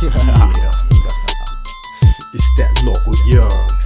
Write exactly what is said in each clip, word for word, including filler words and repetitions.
Yeah. It's that local Youngs.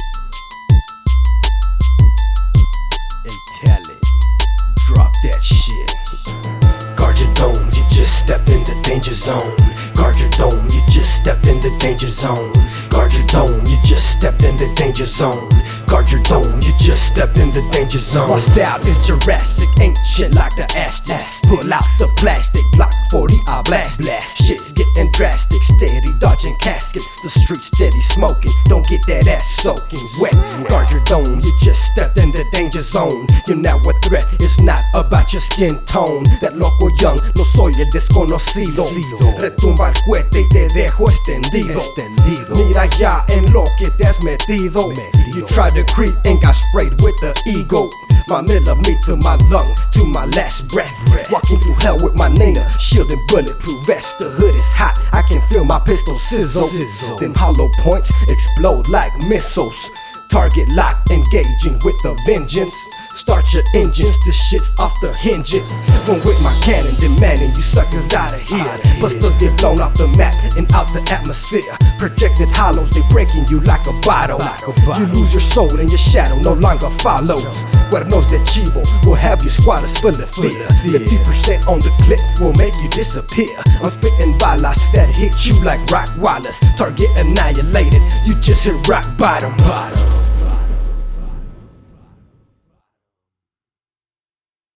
Hey, tell it. Drop that shit. Guard your dome, you just stepped in the danger zone. Guard your dome, you just stepped in the danger zone. Guard your dome, you just stepped in the danger zone. Guard your dome, you just stepped in the danger zone. My style is Jurassic, ancient like the Aztecs. Pull out some plastic, block forty, I blast blast. Shit's getting drastic, steady dodging caskets. The street steady smoking, don't get that ass soaking wet. Guard your dome, you just stepped in the danger zone. You're now a threat, it's not about your skin tone. That loco young, no soy el desconocido. Retumba el cohete y te dejo extendido. Mira ya en lo que te has metido. You tried to creep and got sprayed with the ego. My millimeter, my lung, to my last breath. Walking through hell with my Nina, shield and bulletproof vest. The hood is hot, I can feel my pistol sizzle. Them hollow points explode like missiles. Target locked, engaging with a vengeance. Start your engines, this shit's off the hinges. One with my cannon, demanding you suckers out of here. Busters get blown off the map and out the atmosphere. Projected hollows, they breaking you like a bottle. You lose your soul and your shadow no longer follows. Cuernos de chivo will have you squatters full of fear. fifty percent on the clip will make you disappear. I'm spitting balas that hit you like rock wallers. Target annihilated, you just hit rock bottom.